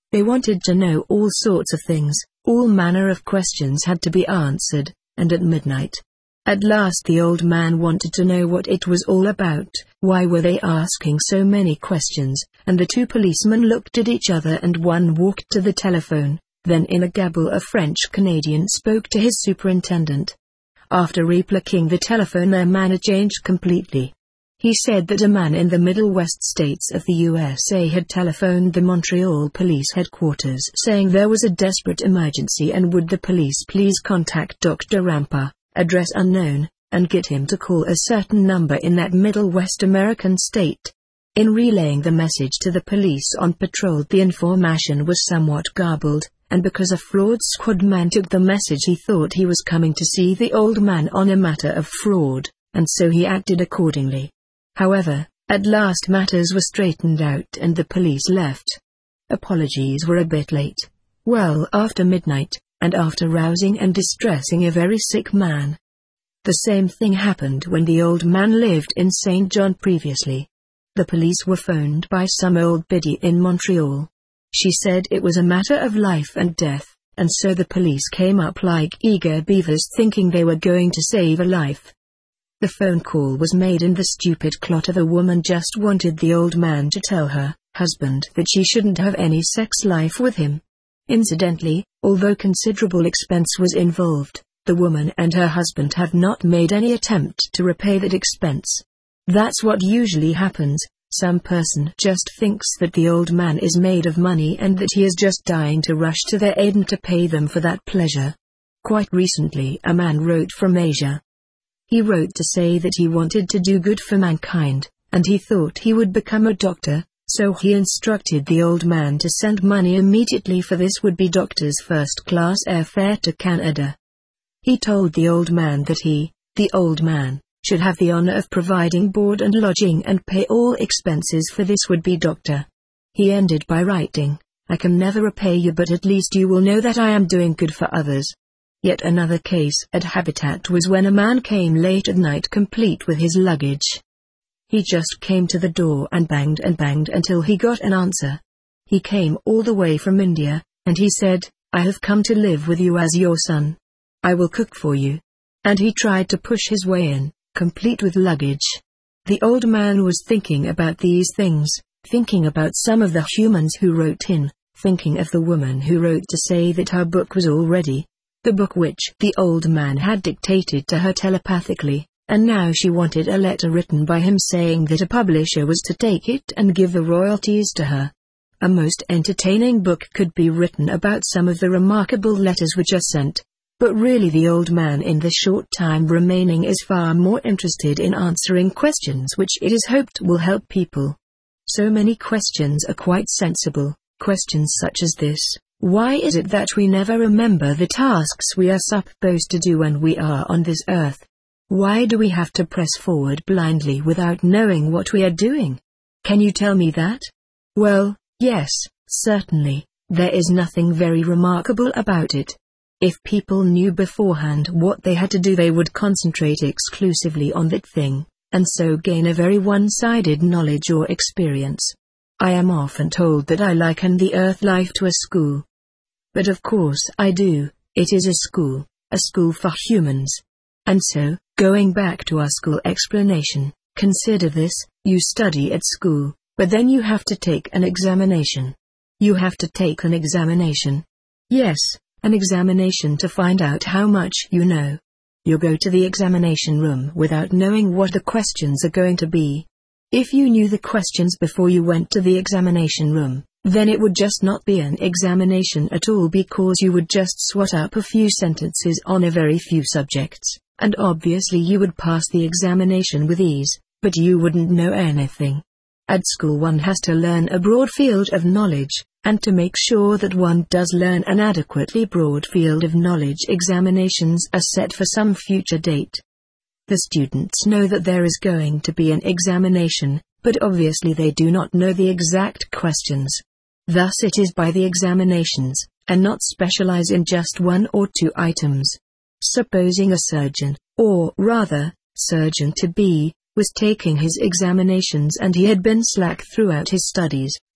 They wanted to know all sorts of things, all manner of questions had to be answered, and at midnight. At last the old man wanted to know what it was all about, why were they asking so many questions, and the two policemen looked at each other and one walked to the telephone, then in a gabble of French Canadian spoke to his superintendent. After replugging the telephone their manner changed completely. He said that a man in the Middle West states of the USA had telephoned the Montreal police headquarters saying there was a desperate emergency and would the police please contact Dr. Rampa, address unknown, and get him to call a certain number in that Middle West American state. In relaying the message to the police on patrol the information was somewhat garbled, and because a fraud squad man took the message he thought he was coming to see the old man on a matter of fraud, and so he acted accordingly. However, at last matters were straightened out and the police left. Apologies were a bit late. Well after midnight, and after rousing and distressing a very sick man. The same thing happened when the old man lived in St. John previously. The police were phoned by some old biddy in Montreal. She said it was a matter of life and death, and so the police came up like eager beavers thinking they were going to save a life. The phone call was made and the stupid clot of a woman just wanted the old man to tell her husband that she shouldn't have any sex life with him. Incidentally, although considerable expense was involved, the woman and her husband have not made any attempt to repay that expense. That's what usually happens. Some person just thinks that the old man is made of money and that he is just dying to rush to their aid and to pay them for that pleasure. Quite recently a man wrote from Asia. He wrote to say that he wanted to do good for mankind, and he thought he would become a doctor, so he instructed the old man to send money immediately for this would be doctor's first-class airfare to Canada. He told the old man that he, the old man, should have the honor of providing board and lodging and pay all expenses for this would-be doctor. He ended by writing, "I can never repay you but at least you will know that I am doing good for others." Yet another case at Habitat was when a man came late at night complete with his luggage. He just came to the door and banged until he got an answer. He came all the way from India, and he said, "I have come to live with you as your son. I will cook for you." And he tried to push his way in, complete with luggage. The old man was thinking about these things, thinking about some of the humans who wrote in, thinking of the woman who wrote to say that her book was all ready, the book which the old man had dictated to her telepathically, and now she wanted a letter written by him saying that a publisher was to take it and give the royalties to her. A most entertaining book could be written about some of the remarkable letters which are sent. But really the old man in the short time remaining is far more interested in answering questions which it is hoped will help people. So many questions are quite sensible, questions such as this: why is it that we never remember the tasks we are supposed to do when we are on this earth? Why do we have to press forward blindly without knowing what we are doing? Can you tell me that? Well, yes, certainly, there is nothing very remarkable about it. If people knew beforehand what they had to do they would concentrate exclusively on that thing, and so gain a very one-sided knowledge or experience. I am often told that I liken the earth life to a school. But of course I do, it is a school for humans. And so, going back to our school explanation, consider this: you study at school, but then you have to take an examination. You have to take an examination. Yes. An examination to find out how much you know. You go to the examination room without knowing what the questions are going to be. If you knew the questions before you went to the examination room, then it would just not be an examination at all because you would just swat up a few sentences on a very few subjects, and obviously you would pass the examination with ease, but you wouldn't know anything. At school one has to learn a broad field of knowledge. And to make sure that one does learn an adequately broad field of knowledge, examinations are set for some future date. The students know that there is going to be an examination, but obviously they do not know the exact questions. Thus it is by the examinations, and not specialize in just one or two items. Supposing a surgeon, or rather, surgeon-to-be, was taking his examinations and he had been slack throughout his studies,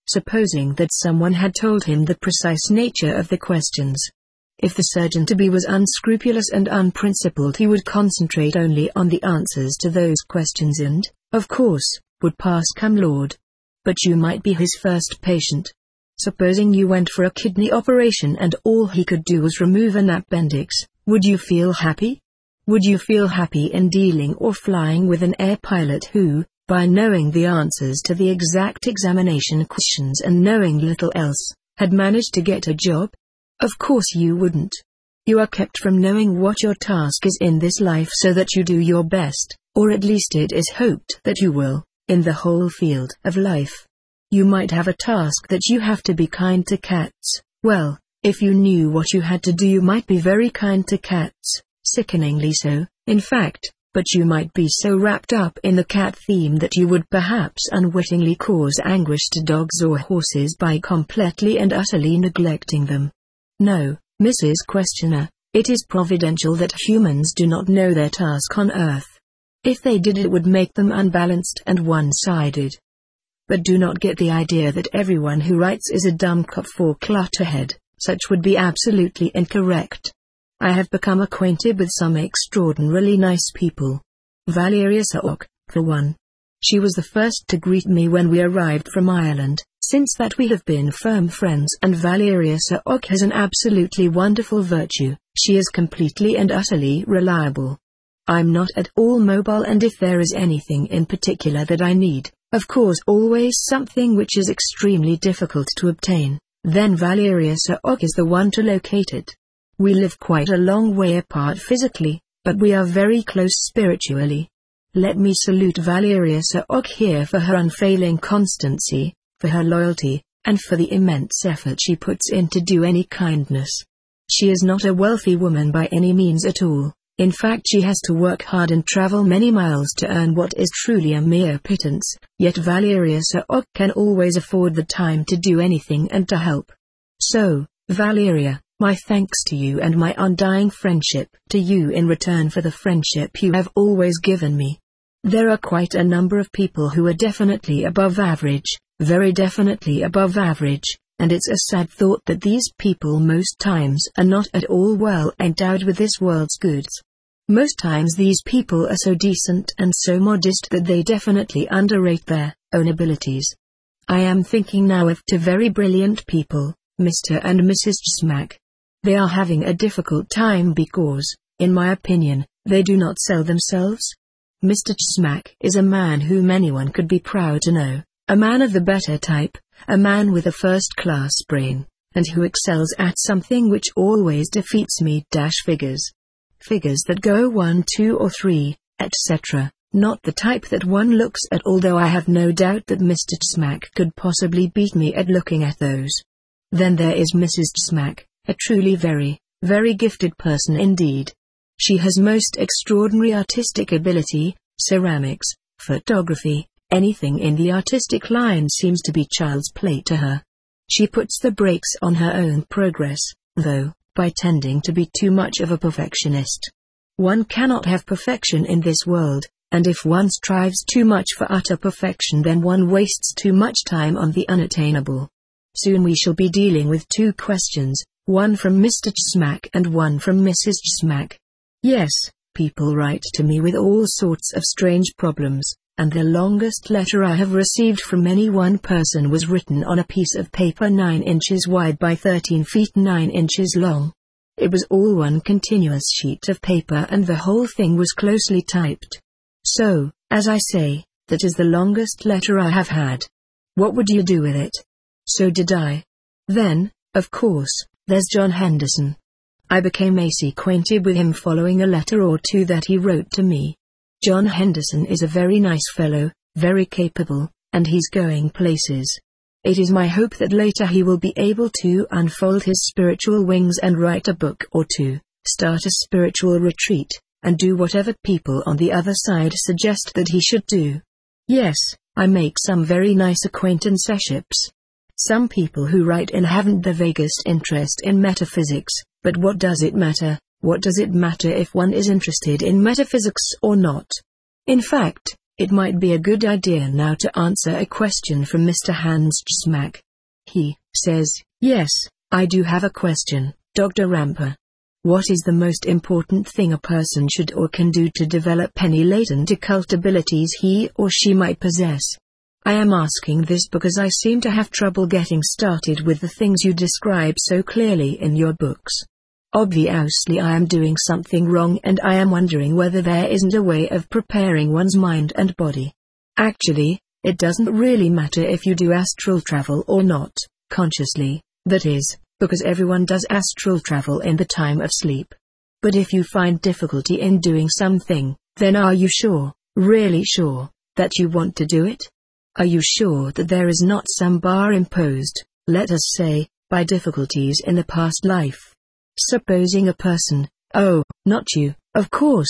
supposing that someone had told him the precise nature of the questions. If the surgeon-to-be was unscrupulous and unprincipled, he would concentrate only on the answers to those questions and, of course, would pass cum laude. But you might be his first patient. Supposing you went for a kidney operation and all he could do was remove an appendix, would you feel happy? Would you feel happy in dealing or flying with an air pilot who, by knowing the answers to the exact examination questions and knowing little else, had managed to get a job? Of course you wouldn't. You are kept from knowing what your task is in this life so that you do your best, or at least it is hoped that you will, in the whole field of life. You might have a task that you have to be kind to cats. Well, if you knew what you had to do, you might be very kind to cats, sickeningly so, in fact, but you might be so wrapped up in the cat theme that you would perhaps unwittingly cause anguish to dogs or horses by completely and utterly neglecting them. No, Mrs. Questioner, it is providential that humans do not know their task on Earth. If they did, it would make them unbalanced and one-sided. But do not get the idea that everyone who writes is a dumb cop or clutterhead. Such would be absolutely incorrect. I have become acquainted with some extraordinarily nice people. Valeria Saok, for one. She was the first to greet me when we arrived from Ireland. Since that we have been firm friends, and Valeria Saok has an absolutely wonderful virtue: she is completely and utterly reliable. I'm not at all mobile, and if there is anything in particular that I need, of course always something which is extremely difficult to obtain, then Valeria Saok is the one to locate it. We live quite a long way apart physically, but we are very close spiritually. Let me salute Valeria Saok here for her unfailing constancy, for her loyalty, and for the immense effort she puts in to do any kindness. She is not a wealthy woman by any means at all. In fact, she has to work hard and travel many miles to earn what is truly a mere pittance, yet Valeria Saok can always afford the time to do anything and to help. So, Valeria, my thanks to you and my undying friendship to you in return for the friendship you have always given me. There are quite a number of people who are definitely above average, very definitely above average, and it's a sad thought that these people most times are not at all well endowed with this world's goods. Most times these people are so decent and so modest that they definitely underrate their own abilities. I am thinking now of two very brilliant people, Mr. and Mrs. Smack. They are having a difficult time because, in my opinion, they do not sell themselves. Mr. Smack is a man whom anyone could be proud to know, a man of the better type, a man with a first-class brain, and who excels at something which always defeats me: figures. Figures that go 1, 2 or 3, etc., not the type that one looks at, although I have no doubt that Mr. Smack could possibly beat me at looking at those. Then there is Mrs. Smack, a truly very, very gifted person indeed. She has most extraordinary artistic ability: ceramics, photography, anything in the artistic line seems to be child's play to her. She puts the brakes on her own progress, though, by tending to be too much of a perfectionist. One cannot have perfection in this world, and if one strives too much for utter perfection, then one wastes too much time on the unattainable. Soon we shall be dealing with two questions, one from Mr. Smack and one from Mrs. Smack. Yes, people write to me with all sorts of strange problems, and the longest letter I have received from any one person was written on a piece of paper 9 inches wide by 13 feet 9 inches long. It was all one continuous sheet of paper, and the whole thing was closely typed. So, as I say, that is the longest letter I have had. What would you do with it? So did I. Then, of course, there's John Henderson. I became acquainted with him following a letter or two that he wrote to me. John Henderson is a very nice fellow, very capable, and he's going places. It is my hope that later he will be able to unfold his spiritual wings and write a book or two, start a spiritual retreat, and do whatever people on the other side suggest that he should do. Yes, I make some very nice acquaintanceships. Some people who write in haven't the vaguest interest in metaphysics, but what does it matter? What does it matter if one is interested in metaphysics or not? In fact, it might be a good idea now to answer a question from Mr. Hans Smack. He says, "Yes, I do have a question, Dr. Ramper. What is the most important thing a person should or can do to develop any latent occult abilities he or she might possess?" I am asking this because I seem to have trouble getting started with the things you describe so clearly in your books. Obviously I am doing something wrong, and I am wondering whether there isn't a way of preparing one's mind and body. Actually, it doesn't really matter if you do astral travel or not, consciously, that is, because everyone does astral travel in the time of sleep. But if you find difficulty in doing something, then are you sure, really sure, that you want to do it? Are you sure that there is not some bar imposed, let us say, by difficulties in the past life? Supposing a person, oh, not you, of course,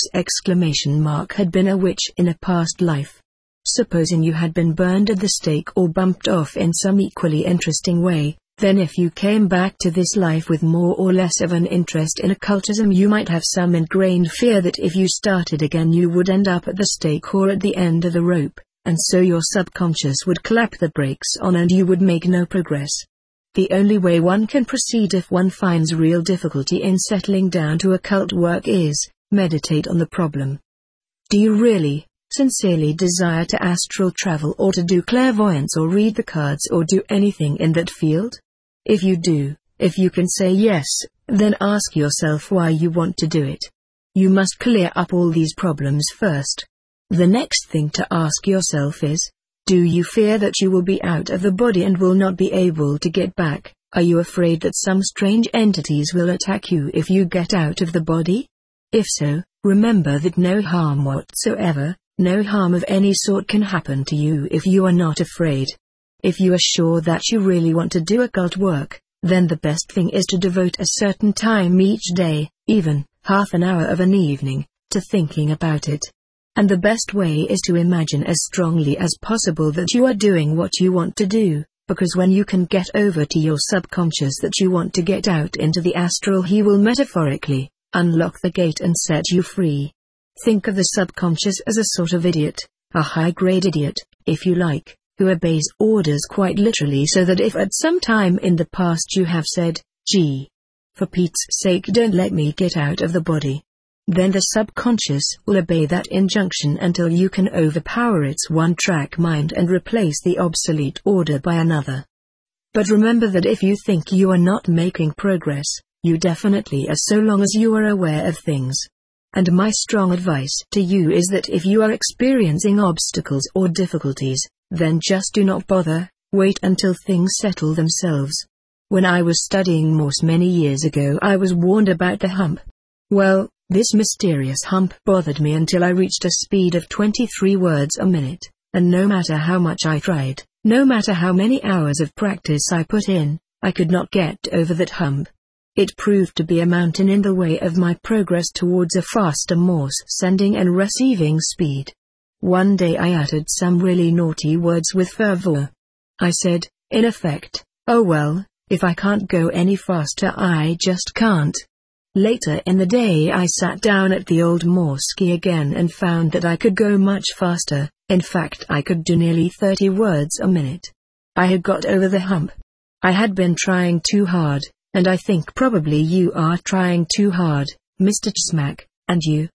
had been a witch in a past life. Supposing you had been burned at the stake or bumped off in some equally interesting way, then if you came back to this life with more or less of an interest in occultism, you might have some ingrained fear that if you started again you would end up at the stake or at the end of the rope, and so your subconscious would clap the brakes on and you would make no progress. The only way one can proceed if one finds real difficulty in settling down to occult work is, meditate on the problem. Do you really, sincerely desire to astral travel or to do clairvoyance or read the cards or do anything in that field? If you do, if you can say yes, then ask yourself why you want to do it. You must clear up all these problems first. The next thing to ask yourself is, do you fear that you will be out of the body and will not be able to get back? Are you afraid that some strange entities will attack you if you get out of the body? If so, remember that no harm whatsoever, no harm of any sort can happen to you if you are not afraid. If you are sure that you really want to do occult work, then the best thing is to devote a certain time each day, even half an hour of an evening, to thinking about it. And the best way is to imagine as strongly as possible that you are doing what you want to do, because when you can get over to your subconscious that you want to get out into the astral, he will metaphorically unlock the gate and set you free. Think of the subconscious as a sort of idiot, a high-grade idiot, if you like, who obeys orders quite literally, so that if at some time in the past you have said, "Gee, for Pete's sake don't let me get out of the body," then the subconscious will obey that injunction until you can overpower its one-track mind and replace the obsolete order by another. But remember that if you think you are not making progress, you definitely are, so long as you are aware of things. And my strong advice to you is that if you are experiencing obstacles or difficulties, then just do not bother, wait until things settle themselves. When I was studying Morse many years ago, I was warned about the hump. Well, this mysterious hump bothered me until I reached a speed of 23 words a minute, and no matter how much I tried, no matter how many hours of practice I put in, I could not get over that hump. It proved to be a mountain in the way of my progress towards a faster Morse sending and receiving speed. One day I uttered some really naughty words with fervor. I said, in effect, "Oh well, if I can't go any faster I just can't." Later in the day I sat down at the old Morse key again and found that I could go much faster. In fact, I could do nearly 30 words a minute. I had got over the hump. I had been trying too hard, and I think probably you are trying too hard, Mr. Smack, and you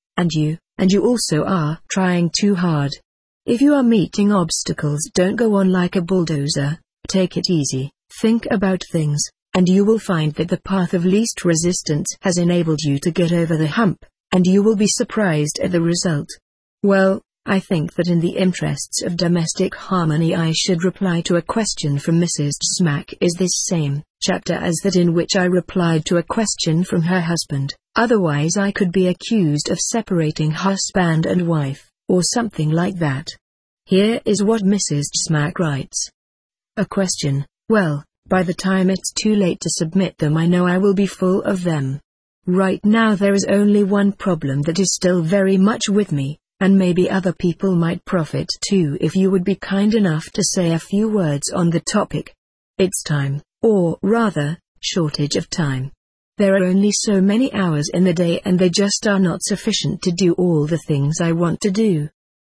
also are trying too hard. If you are meeting obstacles, don't go on like a bulldozer, take it easy, think about things, and you will find that the path of least resistance has enabled you to get over the hump, and you will be surprised at the result. Well, I think that in the interests of domestic harmony I should reply to a question from Mrs. Smack is this same chapter as that in which I replied to a question from her husband, otherwise I could be accused of separating husband and wife, or something like that. Here is what Mrs. Smack writes. A question, well, by the time it's too late to submit them I know I will be full of them. Right now there is only one problem that is still very much with me, and maybe other people might profit too if you would be kind enough to say a few words on the topic. It's time, or rather, shortage of time. There are only so many hours in the day and they just are not sufficient to do all the things I want to do.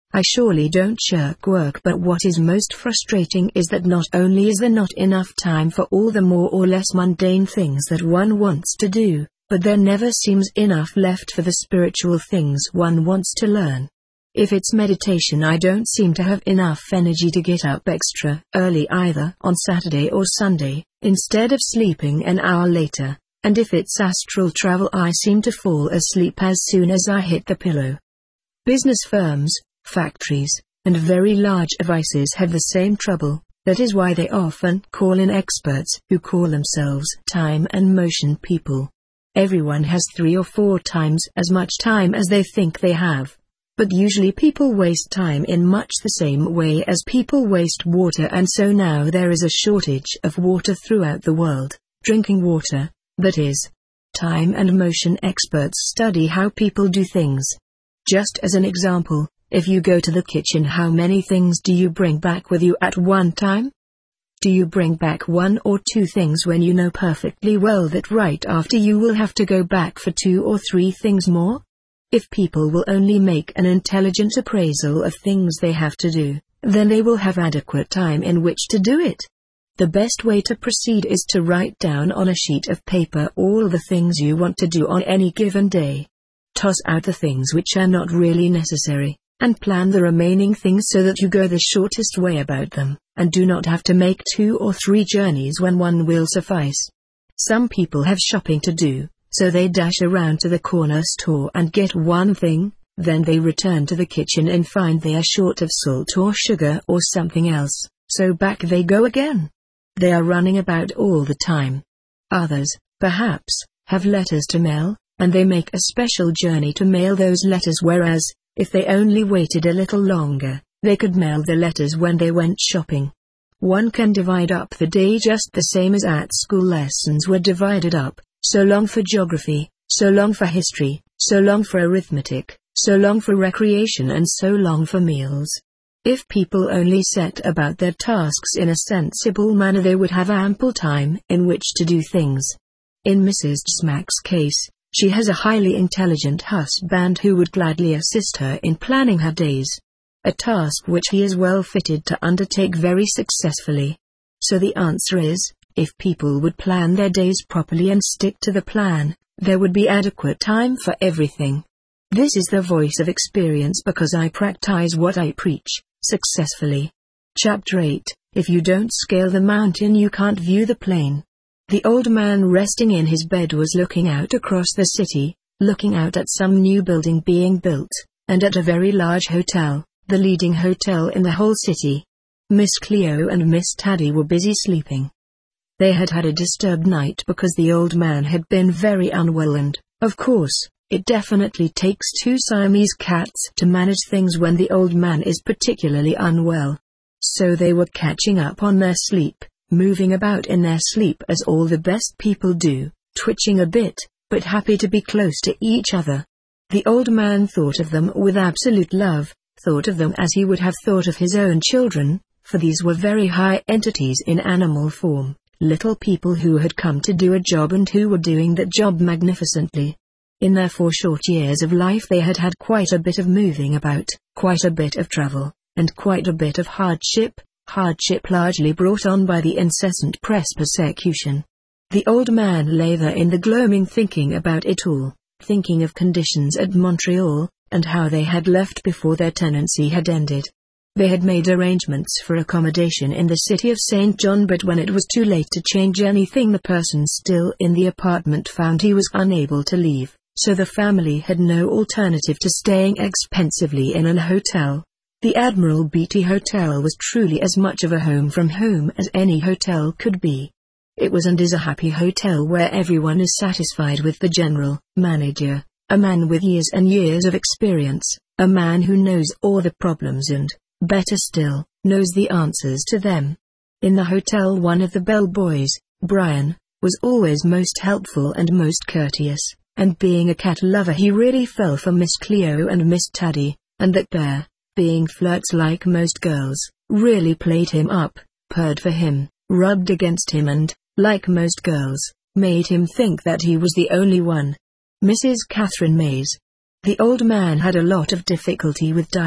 I surely don't shirk work, but what is most frustrating is that not only is there not enough time for all the more or less mundane things that one wants to do, but there never seems enough left for the spiritual things one wants to learn. If it's meditation, I don't seem to have enough energy to get up extra early either on Saturday or Sunday, instead of sleeping an hour later, and if it's astral travel, I seem to fall asleep as soon as I hit the pillow. Business firms, factories, and very large devices have the same trouble. That is why they often call in experts who call themselves time and motion people. Everyone has 3 or 4 times as much time as they think they have. But usually people waste time in much the same way as people waste water, and so now there is a shortage of water throughout the world, drinking water, that is. Time and motion experts study how people do things. Just as an example, if you go to the kitchen, how many things do you bring back with you at one time? Do you bring back 1 or 2 things when you know perfectly well that right after you will have to go back for 2 or 3 things more? If people will only make an intelligent appraisal of things they have to do, then they will have adequate time in which to do it. The best way to proceed is to write down on a sheet of paper all the things you want to do on any given day. Toss out the things which are not really necessary, and plan the remaining things so that you go the shortest way about them, and do not have to make 2 or 3 journeys when one will suffice. Some people have shopping to do, so they dash around to the corner store and get one thing, then they return to the kitchen and find they are short of salt or sugar or something else, so back they go again. They are running about all the time. Others, perhaps, have letters to mail, and they make a special journey to mail those letters, whereas, if they only waited a little longer, they could mail the letters when they went shopping. One can divide up the day just the same as at school lessons were divided up. So long for geography, so long for history, so long for arithmetic, so long for recreation, and so long for meals. If people only set about their tasks in a sensible manner, they would have ample time in which to do things. In Mrs. Smack's case, she has a highly intelligent husband who would gladly assist her in planning her days. A task which he is well fitted to undertake very successfully. So the answer is, if people would plan their days properly and stick to the plan, there would be adequate time for everything. This is the voice of experience, because I practice what I preach, successfully. Chapter 8. If you don't scale the mountain, you can't view the plain. The old man resting in his bed was looking out across the city, looking out at some new building being built, and at a very large hotel, the leading hotel in the whole city. Miss Cleo and Miss Taddy were busy sleeping. They had had a disturbed night because the old man had been very unwell, and, of course, it definitely takes 2 Siamese cats to manage things when the old man is particularly unwell. So they were catching up on their sleep, moving about in their sleep as all the best people do, twitching a bit, but happy to be close to each other. The old man thought of them with absolute love, thought of them as he would have thought of his own children, for these were very high entities in animal form. Little people who had come to do a job and who were doing that job magnificently. In their 4 short years of life they had had quite a bit of moving about, quite a bit of travel, and quite a bit of hardship largely brought on by the incessant press persecution. The old man lay there in the gloaming thinking about it all, thinking of conditions at Montreal, and how they had left before their tenancy had ended. They had made arrangements for accommodation in the city of St. John, but when it was too late to change anything, the person still in the apartment found he was unable to leave, so the family had no alternative to staying expensively in an hotel. The Admiral Beatty Hotel was truly as much of a home from home as any hotel could be. It was and is a happy hotel where everyone is satisfied with the general manager, a man with years and years of experience, a man who knows all the problems and, better still, knows the answers to them. In the hotel, one of the bellboys, Brian, was always most helpful and most courteous, and being a cat lover he really fell for Miss Cleo and Miss Taddy, and that pair, being flirts like most girls, really played him up, purred for him, rubbed against him and, like most girls, made him think that he was the only one. Mrs. Catherine Mays. The old man had a lot of difficulty with diet,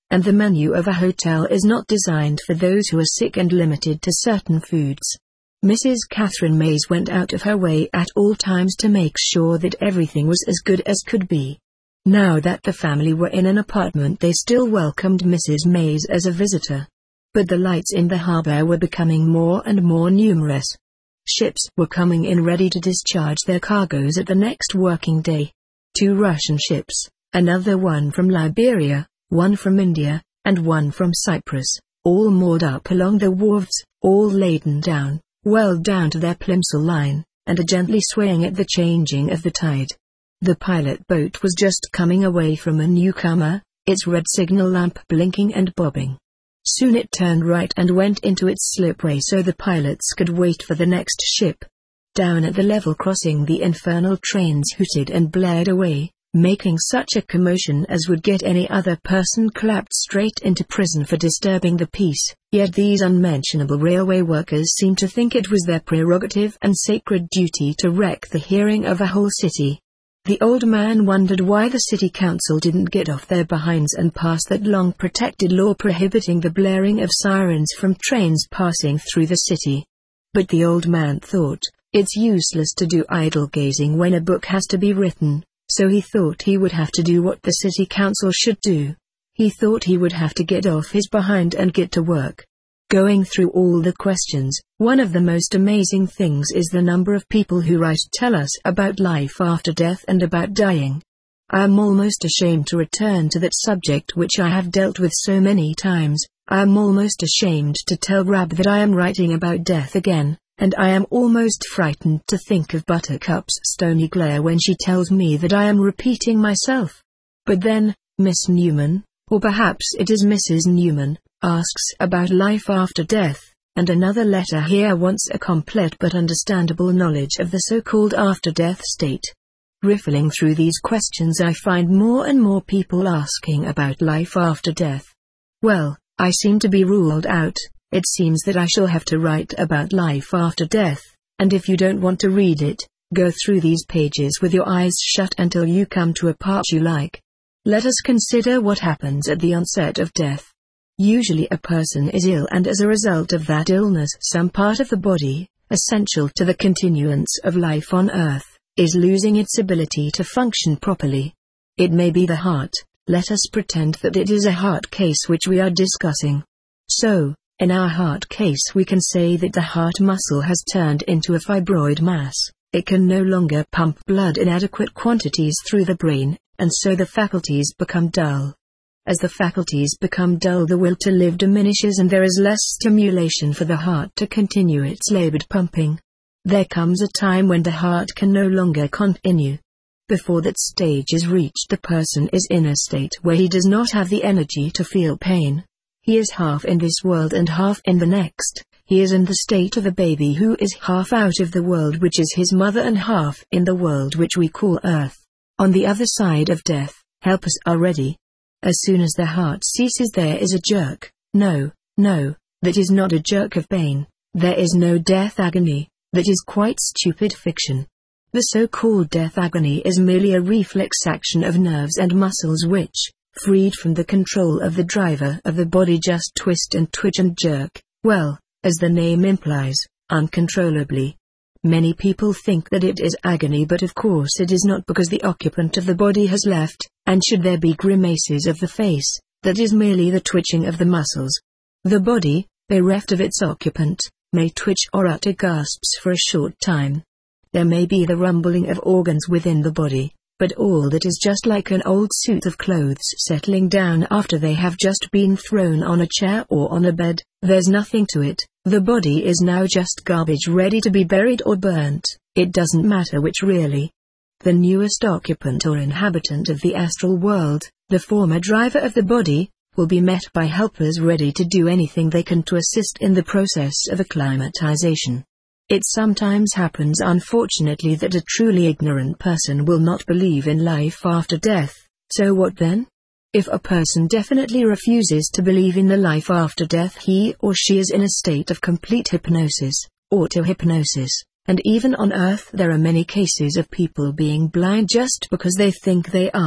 and the menu of a hotel is not designed for those who are sick and limited to certain foods. Mrs. Catherine Mays went out of her way at all times to make sure that everything was as good as could be. Now that the family were in an apartment, they still welcomed Mrs. Mays as a visitor. But the lights in the harbor were becoming more and more numerous. Ships were coming in ready to discharge their cargoes at the next working day. 2 Russian ships, another one from Liberia, one from India, and one from Cyprus, all moored up along the wharves, all laden down, well down to their plimsoll line, and gently swaying at the changing of the tide. The pilot boat was just coming away from a newcomer, its red signal lamp blinking and bobbing. Soon it turned right and went into its slipway so the pilots could wait for the next ship. Down at the level crossing, the infernal trains hooted and blared away, making such a commotion as would get any other person clapped straight into prison for disturbing the peace. Yet these unmentionable railway workers seemed to think it was their prerogative and sacred duty to wreck the hearing of a whole city. The old man wondered why the city council didn't get off their behinds and pass that long-protected law prohibiting the blaring of sirens from trains passing through the city. But the old man thought, it's useless to do idle gazing when a book has to be written, so he thought he would have to do what the city council should do. He thought he would have to get off his behind and get to work. Going through all the questions, one of the most amazing things is the number of people who write tell us about life after death and about dying. I am almost ashamed to return to that subject which I have dealt with so many times. I am almost ashamed to tell Rab that I am writing about death again, and I am almost frightened to think of Buttercup's stony glare when she tells me that I am repeating myself. But then, Miss Newman, or perhaps it is Mrs. Newman, asks about life after death, and another letter here wants a complete but understandable knowledge of the so-called after-death state. Riffling through these questions, I find more and more people asking about life after death. Well, I seem to be ruled out. It seems that I shall have to write about life after death, and if you don't want to read it, go through these pages with your eyes shut until you come to a part you like. Let us consider what happens at the onset of death. Usually a person is ill, and as a result of that illness some part of the body, essential to the continuance of life on earth, is losing its ability to function properly. It may be the heart. Let us pretend that it is a heart case which we are discussing. So, in our heart case we can say that the heart muscle has turned into a fibroid mass. It can no longer pump blood in adequate quantities through the brain, and so the faculties become dull. As the faculties become dull, the will to live diminishes and there is less stimulation for the heart to continue its labored pumping. There comes a time when the heart can no longer continue. Before that stage is reached, the person is in a state where he does not have the energy to feel pain. He is half in this world and half in the next. He is in the state of a baby who is half out of the world which is his mother and half in the world which we call earth. On the other side of death, helpers are ready. As soon as the heart ceases there is a jerk. No, that is not a jerk of pain. There is no death agony. That is quite stupid fiction. The so-called death agony is merely a reflex action of nerves and muscles which, freed from the control of the driver of the body, just twist and twitch and jerk, well, as the name implies, uncontrollably. Many people think that it is agony, but of course it is not, because the occupant of the body has left, and should there be grimaces of the face, that is merely the twitching of the muscles. The body, bereft of its occupant, may twitch or utter gasps for a short time. There may be the rumbling of organs within the body, but all that is just like an old suit of clothes settling down after they have just been thrown on a chair or on a bed. There's nothing to it. The body is now just garbage ready to be buried or burnt. It doesn't matter which really. The newest occupant or inhabitant of the astral world, the former driver of the body, will be met by helpers ready to do anything they can to assist in the process of acclimatization. It sometimes happens, unfortunately, that a truly ignorant person will not believe in life after death. So what then? If a person definitely refuses to believe in the life after death, he or she is in a state of complete hypnosis, auto-hypnosis, and even on Earth there are many cases of people being blind just because they think they are.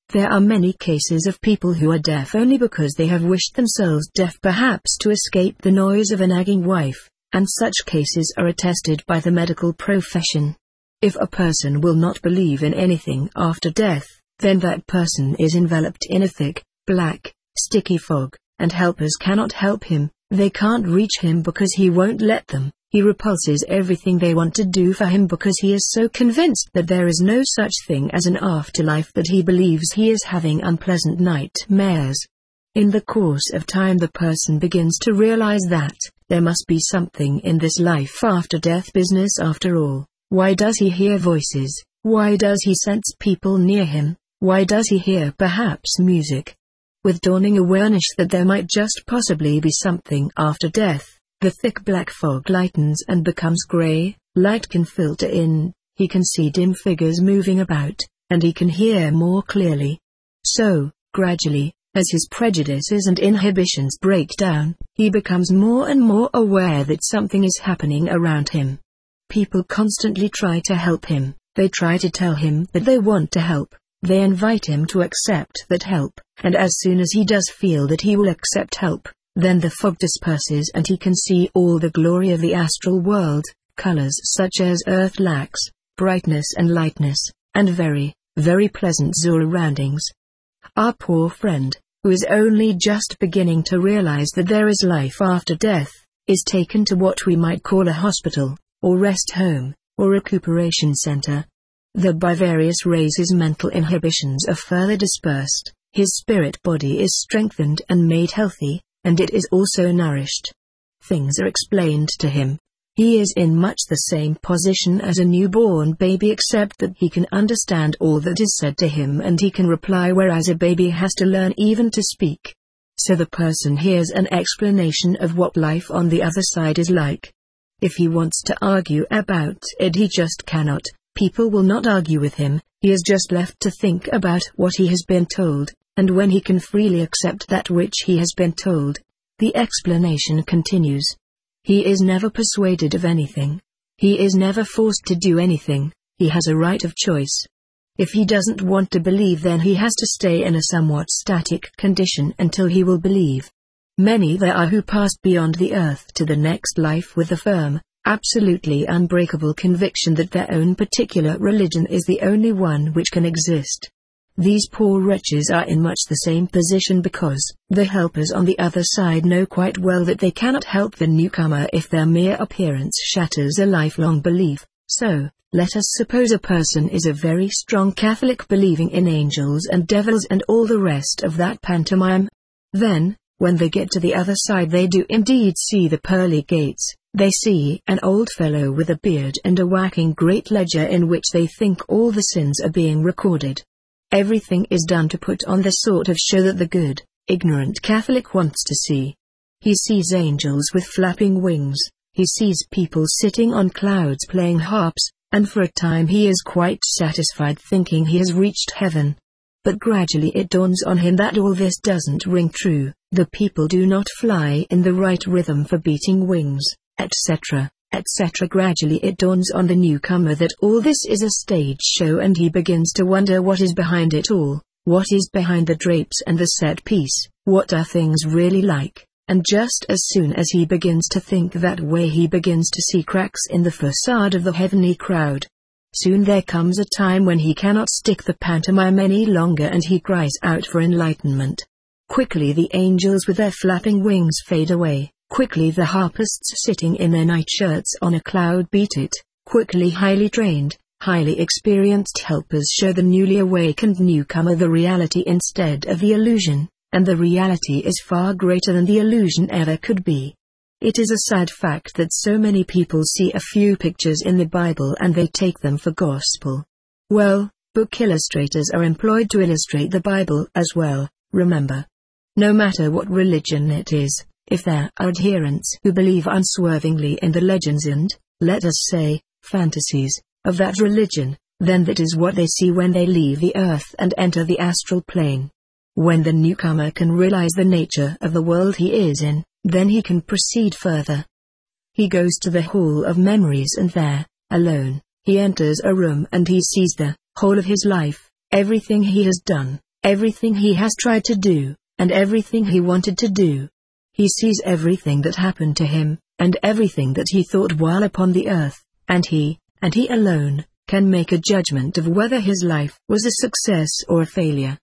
There are many cases of people who are deaf only because they have wished themselves deaf, perhaps to escape the noise of a nagging wife, and such cases are attested by the medical profession. If a person will not believe in anything after death, then that person is enveloped in a thick, black, sticky fog, and helpers cannot help him. They can't reach him because he won't let them. He repulses everything they want to do for him because he is so convinced that there is no such thing as an afterlife that he believes he is having unpleasant nightmares. In the course of time, the person begins to realize that there must be something in this life after death business after all. Why does he hear voices? Why does he sense people near him? Why does he hear perhaps music? With dawning awareness that there might just possibly be something after death, the thick black fog lightens and becomes gray. Light can filter in, he can see dim figures moving about, and he can hear more clearly. So, gradually, as his prejudices and inhibitions break down, he becomes more and more aware that something is happening around him. People constantly try to help him. They try to tell him that they want to help. They invite him to accept that help, and as soon as he does feel that he will accept help, then the fog disperses and he can see all the glory of the astral world, colors such as earth lacks, brightness and lightness, and very, very pleasant surroundings. Our poor friend, who is only just beginning to realize that there is life after death, is taken to what we might call a hospital, or rest home, or recuperation center. By various rays his mental inhibitions are further dispersed, his spirit body is strengthened and made healthy, and it is also nourished. Things are explained to him. He is in much the same position as a newborn baby, except that he can understand all that is said to him and he can reply, whereas a baby has to learn even to speak. So the person hears an explanation of what life on the other side is like. If he wants to argue about it, he just cannot. People will not argue with him. He is just left to think about what he has been told, and when he can freely accept that which he has been told, the explanation continues. He is never persuaded of anything. He is never forced to do anything. He has a right of choice. If he doesn't want to believe, then he has to stay in a somewhat static condition until he will believe. Many there are who passed beyond the earth to the next life with a firm, absolutely unbreakable conviction that their own particular religion is the only one which can exist. These poor wretches are in much the same position because the helpers on the other side know quite well that they cannot help the newcomer if their mere appearance shatters a lifelong belief. So, let us suppose a person is a very strong Catholic, believing in angels and devils and all the rest of that pantomime. Then, when they get to the other side, they do indeed see the pearly gates. They see an old fellow with a beard and a whacking great ledger in which they think all the sins are being recorded. Everything is done to put on the sort of show that the good, ignorant Catholic wants to see. He sees angels with flapping wings, he sees people sitting on clouds playing harps, and for a time he is quite satisfied, thinking he has reached heaven. But gradually it dawns on him that all this doesn't ring true. The people do not fly in the right rhythm for beating wings, etc., etc. Gradually it dawns on the newcomer that all this is a stage show, and he begins to wonder what is behind it all, what is behind the drapes and the set piece, what are things really like, and just as soon as he begins to think that way, he begins to see cracks in the facade of the heavenly crowd. Soon there comes a time when he cannot stick the pantomime any longer and he cries out for enlightenment. Quickly the angels with their flapping wings fade away. Quickly the harpists sitting in their nightshirts on a cloud beat it. Quickly highly trained, highly experienced helpers show the newly awakened newcomer the reality instead of the illusion, and the reality is far greater than the illusion ever could be. It is a sad fact that so many people see a few pictures in the Bible and they take them for gospel. Well, book illustrators are employed to illustrate the Bible as well, remember. No matter what religion it is, if there are adherents who believe unswervingly in the legends and, let us say, fantasies, of that religion, then that is what they see when they leave the earth and enter the astral plane. When the newcomer can realize the nature of the world he is in, then he can proceed further. He goes to the Hall of Memories and there, alone, he enters a room and he sees the whole of his life, everything he has done, everything he has tried to do, and everything he wanted to do. He sees everything that happened to him, and everything that he thought while upon the earth, and he alone, can make a judgment of whether his life was a success or a failure.